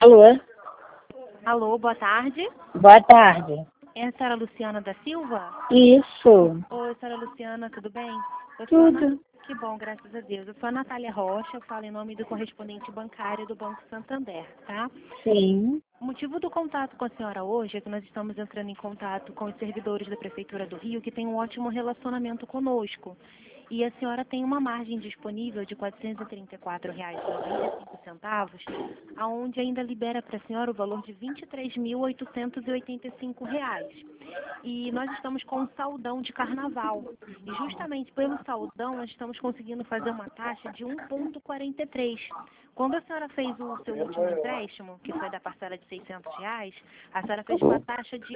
Alô? Alô, boa tarde. Boa tarde. É a senhora Luciana da Silva? Isso. Oi, senhora Luciana, tudo bem? Eu sou Tudo. Que bom, graças a Deus. Eu sou a Natália Rocha, eu falo em nome do correspondente bancário do Banco Santander, tá? Sim. O motivo do contato com a senhora hoje é que nós estamos entrando em contato com os servidores da Prefeitura do Rio, que têm um ótimo relacionamento conosco. E a senhora tem uma margem disponível de R$ 434,95, aonde ainda libera para a senhora o valor de R$ 23.885. E nós estamos com um saldão de carnaval. E justamente pelo saldão, nós estamos conseguindo fazer uma taxa de 1,43. Quando a senhora fez o seu último empréstimo, que foi da parcela de R$ 600, a senhora fez uma taxa de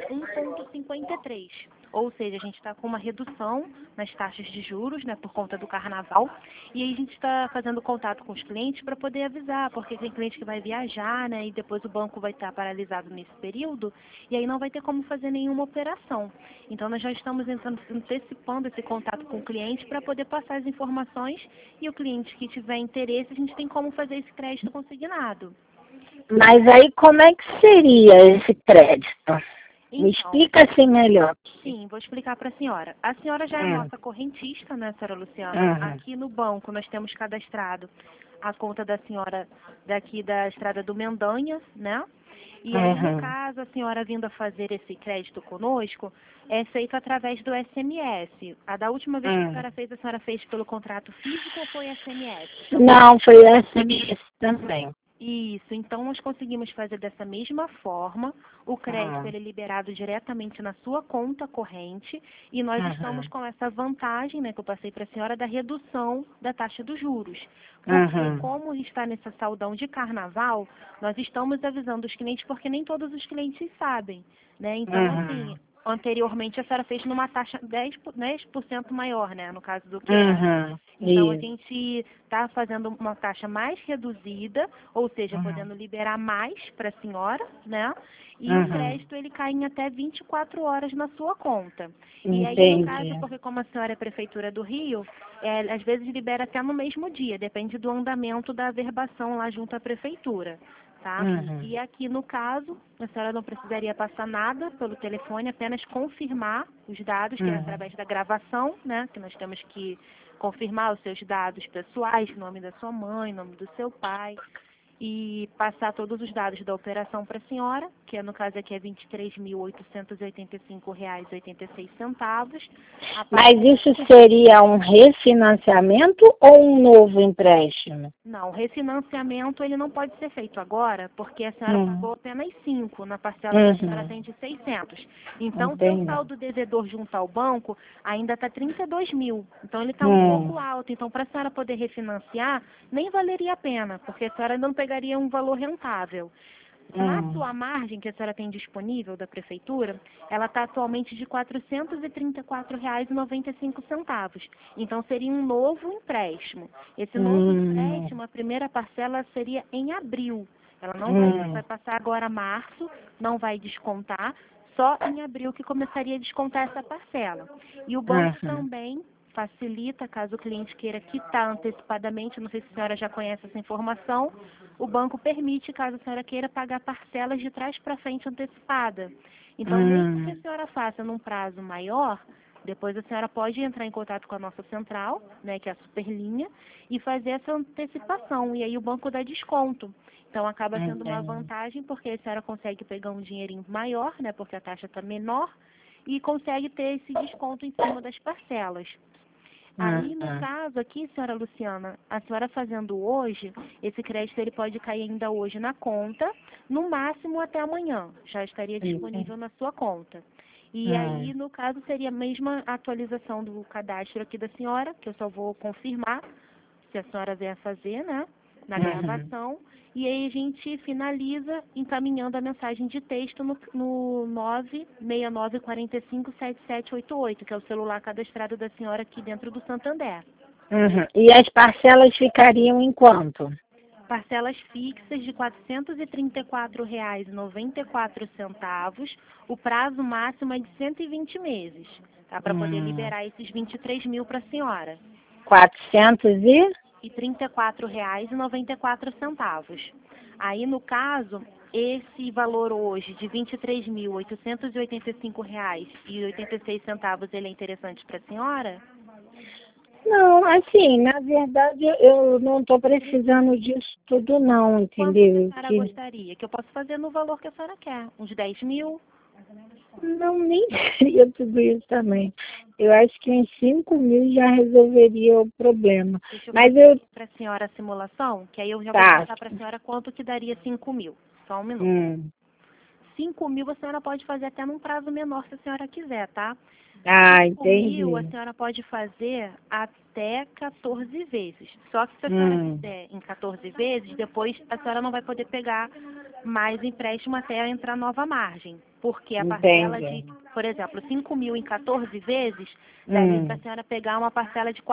1,53. Ou seja, a gente está com uma redução nas taxas de juros, né, por conta do carnaval. E aí a gente está fazendo contato com os clientes para poder avisar, porque tem cliente que vai viajar, né, e depois o banco vai estar paralisado nesse período, e aí não vai ter como fazer nenhuma operação. Então nós já estamos antecipando esse contato com o cliente para poder passar as informações, e o cliente que tiver interesse, a gente tem como fazer esse crédito consignado. Mas aí como é que seria esse crédito? Me Então, explica assim melhor. sim, vou explicar para a senhora. A senhora já é Hum. nossa correntista, né, senhora Luciana? Uhum. Aqui no banco nós temos cadastrado a conta da senhora daqui da Estrada do Mendanha, né? E aí, no Uhum. caso, a senhora vindo a fazer esse crédito conosco, é feito através do SMS. A da última vez que a senhora fez pelo contrato físico ou foi SMS? Não, foi SMS também. Isso, então nós conseguimos fazer dessa mesma forma, o crédito ele é liberado diretamente na sua conta corrente e nós estamos com essa vantagem, né, que eu passei para a senhora, da redução da taxa dos juros. Porque como está nesse saldão de carnaval, nós estamos avisando os clientes porque nem todos os clientes sabem, né? Então, assim, anteriormente a senhora fez numa taxa 10% maior, né, no caso do que era. Então, a Isso. gente está fazendo uma taxa mais reduzida, ou seja, podendo liberar mais para a senhora, né? E o crédito, ele cai em até 24 horas na sua conta. E aí, no caso, porque como a senhora é Prefeitura do Rio, às vezes libera até no mesmo dia, depende do andamento da averbação lá junto à Prefeitura. Tá? E aqui no caso, a senhora não precisaria passar nada pelo telefone, apenas confirmar os dados, que é através da gravação, né? Que nós temos que confirmar os seus dados pessoais, nome da sua mãe, nome do seu pai, e passar todos os dados da operação para a senhora, que no caso aqui é R$ 23.885,86. Mas isso seria um refinanciamento ou um novo empréstimo? Não, o refinanciamento ele não pode ser feito agora, porque a senhora pagou apenas 5 na parcela que a senhora tem de 600. Então, seu saldo devedor junto ao banco ainda está 32 mil. Então, ele está um pouco alto. Então, para a senhora poder refinanciar, nem valeria a pena, porque a senhora não pegaria um valor rentável. Na sua margem que a senhora tem disponível da Prefeitura, ela está atualmente de R$ 434,95. Então, seria um novo empréstimo. Esse novo empréstimo, a primeira parcela seria em abril. Ela não vai passar agora março, não vai descontar, só em abril que começaria a descontar essa parcela. E o banco também facilita, caso o cliente queira quitar antecipadamente, não sei se a senhora já conhece essa informação, o banco permite, caso a senhora queira, pagar parcelas de trás para frente antecipada. Então, mesmo que a senhora faça num prazo maior, depois a senhora pode entrar em contato com a nossa central, né, que é a Superlinha, e fazer essa antecipação, e aí o banco dá desconto. Então, acaba sendo uma vantagem, porque a senhora consegue pegar um dinheirinho maior, né, porque a taxa está menor, e consegue ter esse desconto em cima das parcelas. Aí, no caso aqui, senhora Luciana, a senhora fazendo hoje, esse crédito ele pode cair ainda hoje na conta, no máximo até amanhã, já estaria disponível na sua conta. E aí, no caso, seria a mesma atualização do cadastro aqui da senhora, que eu só vou confirmar, se a senhora vier fazer, né, na gravação, e aí a gente finaliza encaminhando a mensagem de texto no 969457788, que é o celular cadastrado da senhora aqui dentro do Santander. E as parcelas ficariam em quanto? Parcelas fixas de R$ 434,94. O prazo máximo é de 120 meses, tá? Para poder liberar esses 23 mil para a senhora. 400 e? E R$ 34,94. Aí, no caso, esse valor hoje de R$ 23.885,86, ele é interessante para a senhora? Não, assim, na verdade, eu não estou precisando disso tudo não, Quanto que a entendeu? senhora gostaria? Que eu posso fazer no valor que a senhora quer? Uns 10 mil? Não, nem seria tudo isso também. Eu acho que uns 5.000 já resolveria o problema. Deixa eu Mas fazer para a senhora a simulação, que aí eu já vou Tá. contar para a senhora quanto que daria 5 mil. Só um minuto. Hum. 5 mil a senhora pode fazer até num prazo menor se a senhora quiser, tá? Ah, 5 mil a entendi. senhora pode fazer até 14 vezes. Só que se a senhora fizer em 14 vezes, depois a senhora não vai poder pegar mais empréstimo até entrar nova margem. Porque a parcela Entendi. de, por exemplo, 5 mil em 14 vezes, daria para a Hum. senhora pegar uma parcela de R$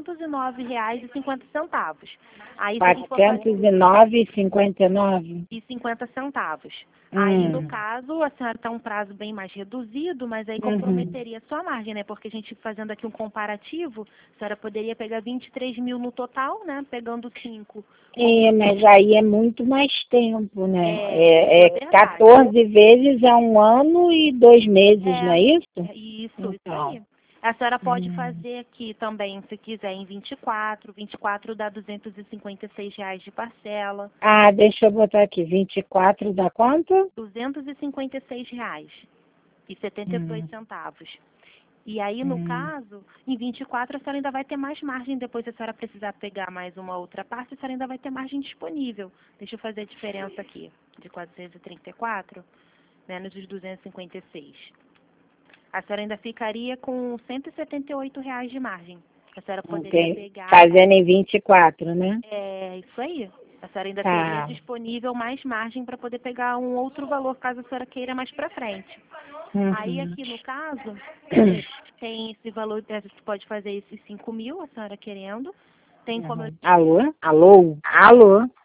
409,50. Aí se a gente for fazer 409,59? e 50 centavos. Aí, no Hum. caso, a senhora está um prazo bem mais reduzido, mas aí Uhum. comprometeria a sua margem, né? Porque a gente fazendo aqui um comparativo, a senhora poderia pegar 23 mil no total, né? Pegando 5. Mas aí é muito mais tempo, né? Isso é verdade. 14 vezes é 1 ano e 2 meses, não é isso? Isso Então. aí. A senhora pode Hum. fazer aqui também, se quiser, em 24. 24 dá R$ 256 de parcela. Ah, deixa eu botar aqui. 24 dá quanto? R$ 256,72. E aí, no caso, em 24 a senhora ainda vai ter mais margem. Depois, se a senhora precisar pegar mais uma outra parte, a senhora ainda vai ter margem disponível. Deixa eu fazer a diferença aqui. De 434 menos os 256. A senhora ainda ficaria com R$ 178 de margem. A senhora poderia pegar... Fazendo em 24, né? É isso aí. A senhora ainda Tá. teria disponível mais margem para poder pegar um outro valor, caso a senhora queira mais para frente. Uhum. Aí, aqui no caso, tem esse valor, você pode fazer esses 5 mil, a senhora querendo. Tem como eu... Alô? Alô? Alô?